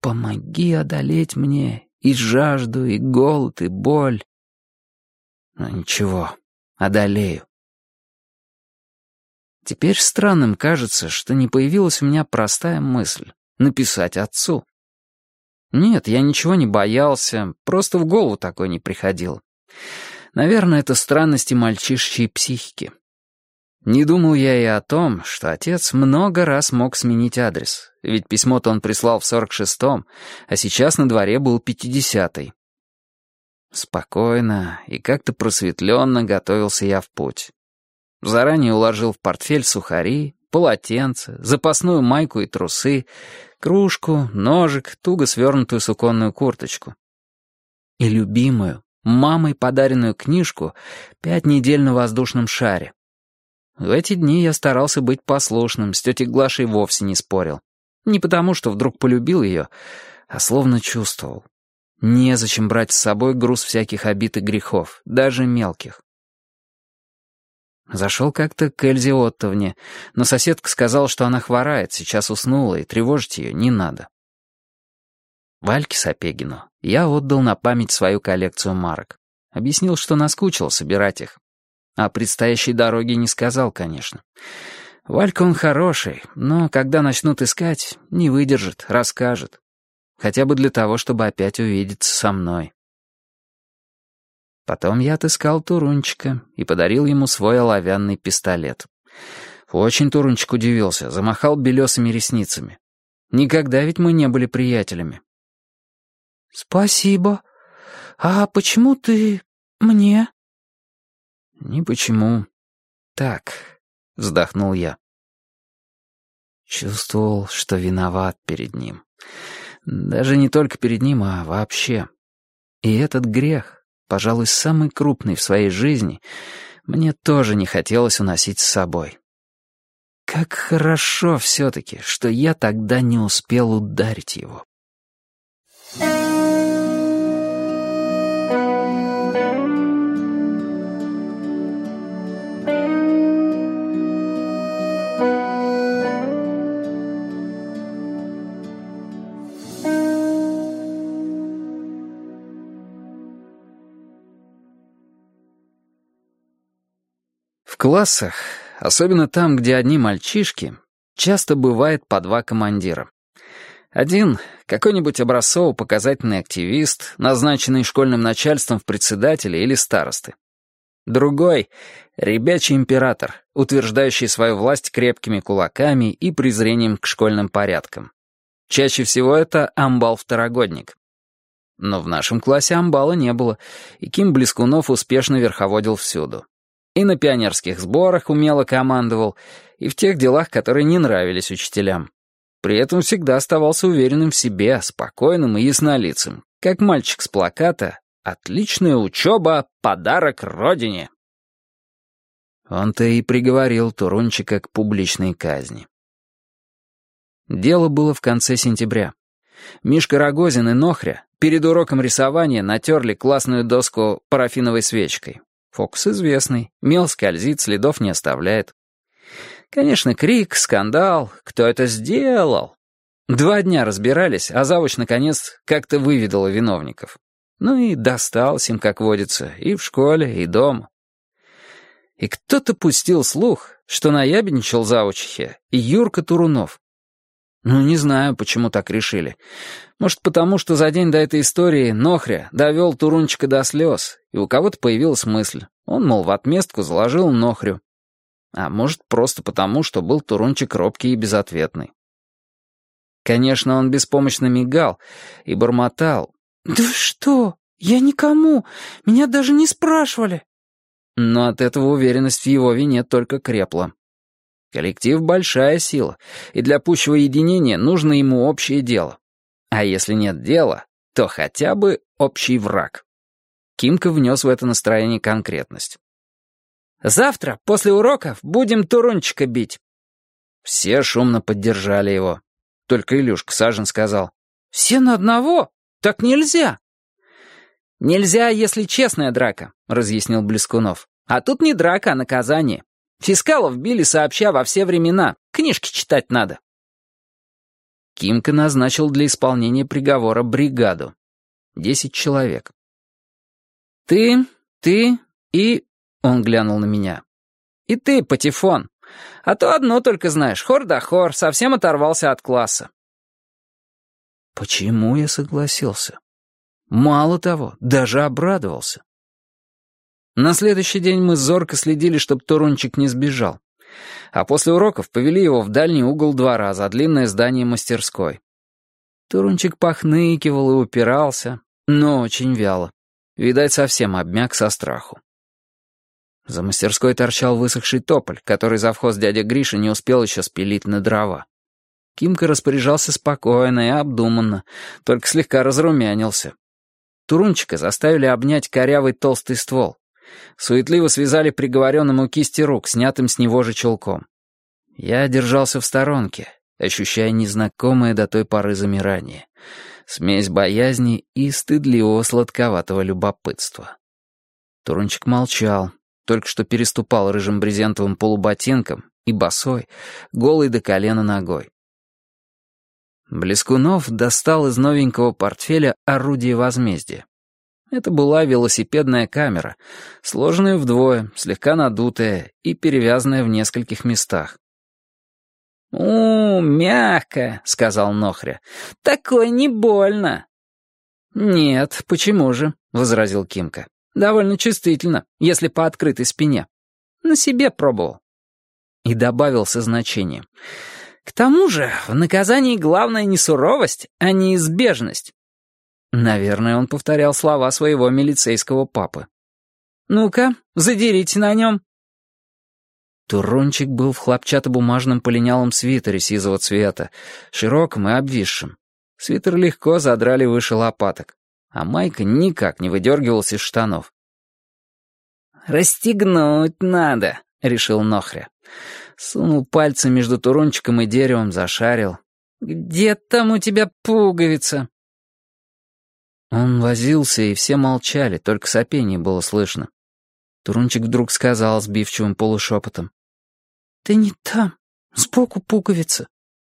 помоги одолеть мне и жажду, и голод, и боль. Но ничего, одолею. Теперь странным кажется, что не появилась у меня простая мысль — написать отцу. Нет, я ничего не боялся, просто в голову такое не приходило. Наверное, это странности мальчишечьей психики. Не думал я и о том, что отец много раз мог сменить адрес, ведь письмо-то он прислал в 46-м, а сейчас на дворе был 50-й. Спокойно и как-то просветленно готовился я в путь. Заранее уложил в портфель сухари, полотенце, запасную майку и трусы, кружку, ножик, туго свернутую суконную курточку. И любимую, мамой подаренную книжку «5 недель на воздушном шаре». В эти дни я старался быть послушным, с тетей Глашей вовсе не спорил. Не потому, что вдруг полюбил ее, а словно чувствовал. Незачем брать с собой груз всяких обид и грехов, даже мелких. Зашел как-то к Эльзе Оттовне, но соседка сказала, что она хворает, сейчас уснула, и тревожить ее не надо. Вальке Сапегину я отдал на память свою коллекцию марок. Объяснил, что наскучил собирать их. О предстоящей дороге не сказал, конечно. Валька он хороший, но когда начнут искать, не выдержит, расскажет. Хотя бы для того, чтобы опять увидеться со мной. Потом я отыскал Турунчика и подарил ему свой оловянный пистолет. Очень Турунчик удивился, замахал белесыми ресницами. Никогда ведь мы не были приятелями. «Спасибо. А почему ты мне?» «Не почему. Так», — вздохнул я. Чувствовал, что виноват перед ним. Даже не только перед ним, а вообще. И этот грех, пожалуй, самый крупный в своей жизни, мне тоже не хотелось уносить с собой. Как хорошо все-таки, что я тогда не успел ударить его. В классах, особенно там, где одни мальчишки, часто бывает по два командира. Один — какой-нибудь образцово-показательный активист, назначенный школьным начальством в председателя или старосты. Другой — ребячий император, утверждающий свою власть крепкими кулаками и презрением к школьным порядкам. Чаще всего это амбал-второгодник. Но в нашем классе амбала не было, и Ким Блескунов успешно верховодил всюду. И на пионерских сборах умело командовал, и в тех делах, которые не нравились учителям. При этом всегда оставался уверенным в себе, спокойным и яснолицым, как мальчик с плаката «Отличная учеба, подарок Родине». Он-то и приговорил Турунчика к публичной казни. Дело было в конце сентября. Мишка Рогозин и Нохря перед уроком рисования натерли классную доску парафиновой свечкой. Фокус известный, мел скользит, следов не оставляет. Конечно, крик, скандал, кто это сделал? 2 дня разбирались, а завуч, наконец, как-то выведала виновников. Ну и досталось им, как водится, и в школе, и дома. И кто-то пустил слух, что наябедничал завучихе и Юрка Турунов. Ну, не знаю, почему так решили. Может, потому что за день до этой истории Нохря довел Турунчика до слез, и у кого-то появилась мысль. Он, мол, в отместку заложил Нохрю. А может, просто потому, что был Турунчик робкий и безответный. Конечно, он беспомощно мигал и бормотал. «Да что? Я никому. Меня даже не спрашивали». Но от этого уверенность в его вине только крепла. Коллектив — большая сила, и для пущего единения нужно ему общее дело. А если нет дела, то хотя бы общий враг. Кимка внес в это настроение конкретность. «Завтра, после уроков, будем Турунчика бить». Все шумно поддержали его. Только Илюшка Сажин сказал: «Все на одного? Так нельзя». «Нельзя, если честная драка», — разъяснил Блескунов. «А тут не драка, а наказание. Фискалов били сообща во все времена. Книжки читать надо». Кимка назначил для исполнения приговора бригаду. 10 человек. «Ты и...» — он глянул на меня. «И ты, Патефон. А то одно только знаешь, хор да хор, совсем оторвался от класса». Почему я согласился? Мало того, даже обрадовался. На следующий день мы зорко следили, чтобы Турунчик не сбежал. А после уроков повели его в дальний угол двора за длинное здание мастерской. Турунчик похныкивал и упирался, но очень вяло. Видать, совсем обмяк со страху. За мастерской торчал высохший тополь, который завхоз дядя Гриша не успел еще спилить на дрова. Кимка распоряжался спокойно и обдуманно, только слегка разрумянился. Турунчика заставили обнять корявый толстый ствол. Суетливо связали приговоренному кисти рук, снятым с него же чулком. Я держался в сторонке, ощущая незнакомое до той поры замирание, смесь боязни и стыдливого сладковатого любопытства. Турунчик молчал, только что переступал рыжим брезентовым полуботинком и босой, голый до колена ногой. Блескунов достал из новенького портфеля орудие возмездия. Это была велосипедная камера, сложенная вдвое, слегка надутая и перевязанная в нескольких местах. Мягко», — сказал Нохря. «Такое не больно». «Нет, почему же?» — возразил Кимка. «Довольно чувствительно, если по открытой спине. На себе пробовал». И добавил со значением. «К тому же в наказании главное не суровость, а неизбежность». Наверное, он повторял слова своего милицейского папы. «Ну-ка, задерите на нем». Турунчик был в хлопчатобумажном полинялом свитере сизого цвета, широком и обвисшем. Свитер легко задрали выше лопаток, а майка никак не выдергивалась из штанов. «Расстегнуть надо», — решил Нохря. Сунул пальцы между Турунчиком и деревом, зашарил. «Где там у тебя пуговица?» Он возился, и все молчали, только сопение было слышно. Турунчик вдруг сказал сбивчивым полушепотом. «Ты не там, сбоку пуговица».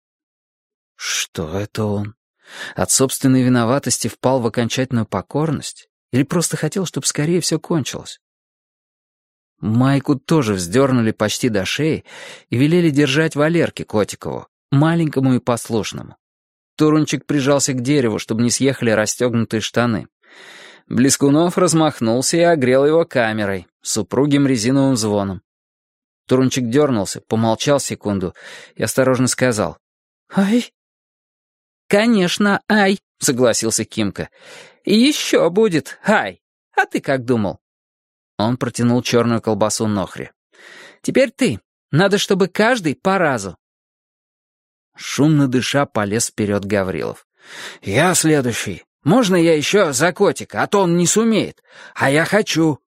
Что это он? От собственной виноватости впал в окончательную покорность? Или просто хотел, чтобы скорее все кончилось? Майку тоже вздернули почти до шеи и велели держать Валерке Котикову, маленькому и послушному. Турунчик прижался к дереву, чтобы не съехали расстегнутые штаны. Блескунов размахнулся и огрел его камерой, с упругим резиновым звоном. Турунчик дернулся, помолчал секунду и осторожно сказал. «Ай!» «Конечно, ай!» — согласился Кимка. «И еще будет ай! А ты как думал?» Он протянул черную колбасу Нохре. «Теперь ты. Надо, чтобы каждый по разу». Шумно дыша полез вперед Гаврилов. «Я следующий. Можно я еще за котика, а то он не сумеет. А я хочу».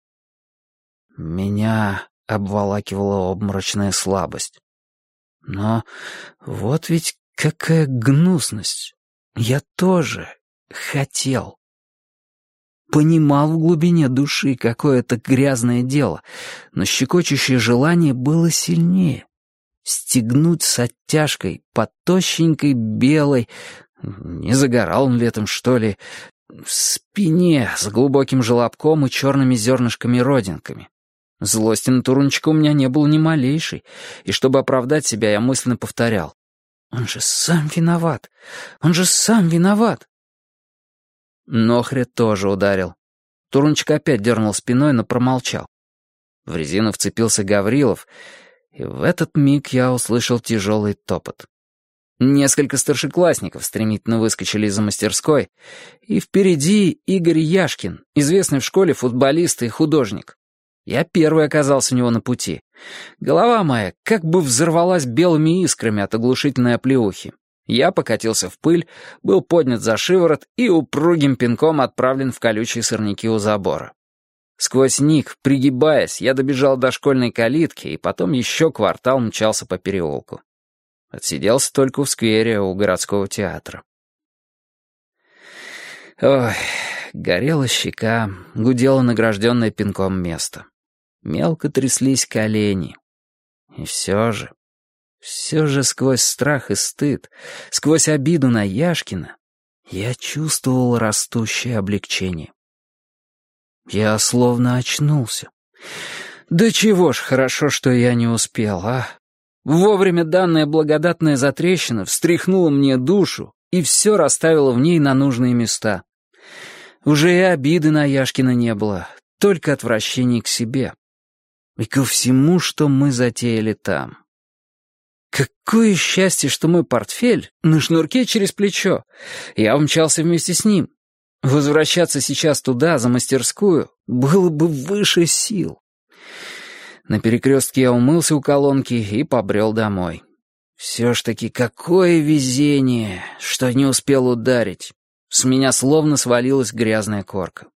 Меня обволакивала обморочная слабость. Но вот ведь какая гнусность. Я тоже хотел. Понимал в глубине души, какое это грязное дело, но щекочущее желание было сильнее. Стегнуть с оттяжкой по тощенькой белой, не загорал он летом, что ли, спине с глубоким желобком и черными зернышками-родинками. Злости на Турунчика у меня не было ни малейшей, и чтобы оправдать себя, я мысленно повторял. Он же сам виноват! Он же сам виноват! Нохря тоже ударил. Турунчик опять дернул спиной, но промолчал. В резину вцепился Гаврилов, и в этот миг я услышал тяжелый топот. Несколько старшеклассников стремительно выскочили из-за мастерской, и впереди Игорь Яшкин, известный в школе футболист и художник. Я первый оказался у него на пути. Голова моя как бы взорвалась белыми искрами от оглушительной оплеухи. Я покатился в пыль, был поднят за шиворот и упругим пинком отправлен в колючие сорняки у забора. Сквозь них, пригибаясь, я добежал до школьной калитки и потом еще квартал мчался по переулку. Отсиделся только в сквере у городского театра. Ой, горела щека, гудело награжденное пинком место. Мелко тряслись колени. И все же Все же сквозь страх и стыд, сквозь обиду на Яшкина, я чувствовал растущее облегчение. Я словно очнулся. Да чего ж хорошо, что я не успел, а? Вовремя данная благодатная затрещина встряхнула мне душу и все расставила в ней на нужные места. Уже и обиды на Яшкина не было, только отвращение к себе. И ко всему, что мы затеяли там. Какое счастье, что мой портфель на шнурке через плечо. Я умчался вместе с ним. Возвращаться сейчас туда, за мастерскую, было бы выше сил. На перекрестке я умылся у колонки и побрел домой. Все ж таки, какое везение, что не успел ударить. С меня словно свалилась грязная корка.